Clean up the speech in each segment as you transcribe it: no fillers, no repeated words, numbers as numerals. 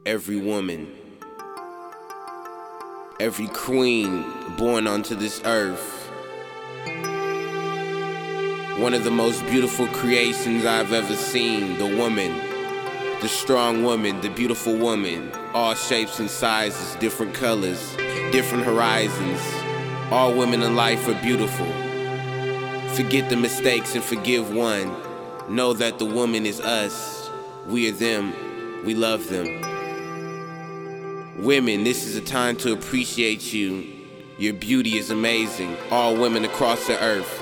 every woman, every queen born onto this earth. One of the most beautiful creations I've ever seen, the woman, the strong woman, the beautiful woman, all shapes and sizes, different colors, different horizons. All women in life are beautiful. Forget the mistakes and forgive one. Know that the woman is us. We are them. We love them. Women, this is a time to appreciate you. Your beauty is amazing. All women across the earth.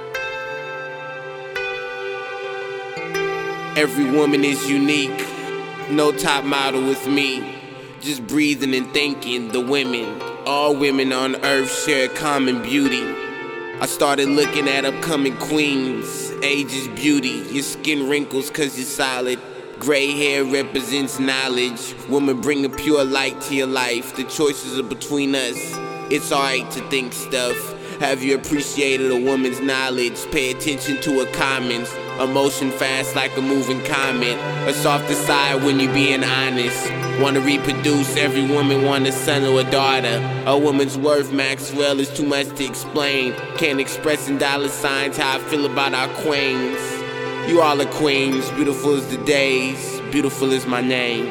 Every woman is unique. No top model with me. Just breathing and thinking. The women, all women on earth share common beauty. I started looking at upcoming queens. Age is beauty. Your skin wrinkles cause you're solid. Gray hair represents knowledge. Woman, bring a pure light to your life. The choices are between us. It's alright to think stuff. Have you appreciated a woman's knowledge? Pay attention to her comments. Emotion fast like a moving comet. A softer side when you being honest. Wanna reproduce, every woman want a son or a daughter. A woman's worth, Maxwell, is too much to explain. Can't express in dollar signs how I feel about our queens. You all are queens, beautiful as the days, beautiful is my name.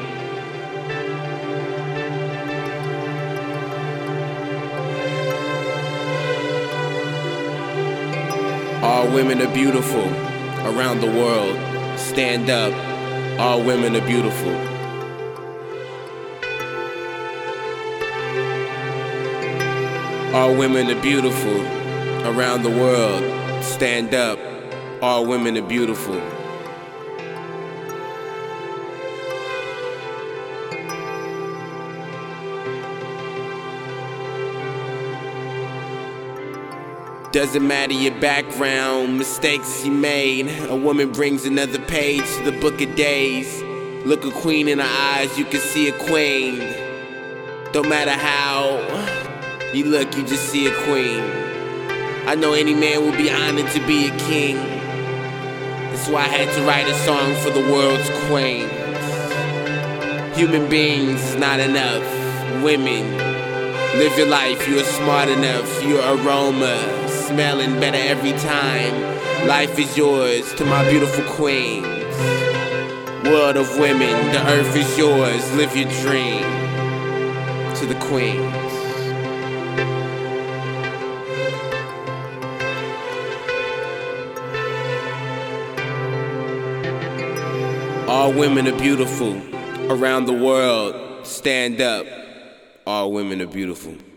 All women are beautiful around the world. Stand up, all women are beautiful. All women are beautiful around the world. Stand up, all women are beautiful. Doesn't matter your background, mistakes you made. A woman brings another page to the book of days. Look a queen in her eyes, you can see a queen. Don't matter how you look, you just see a queen. I know any man will be honored to be a king. That's why I had to write a song for the world's queens. Human beings is not enough. Women, live your life, you are smart enough. Your aroma, smelling better every time. Life is yours, to my beautiful queens. World of women, the earth is yours. Live your dream, to the queens. All women are beautiful around the world. Stand up. All women are beautiful.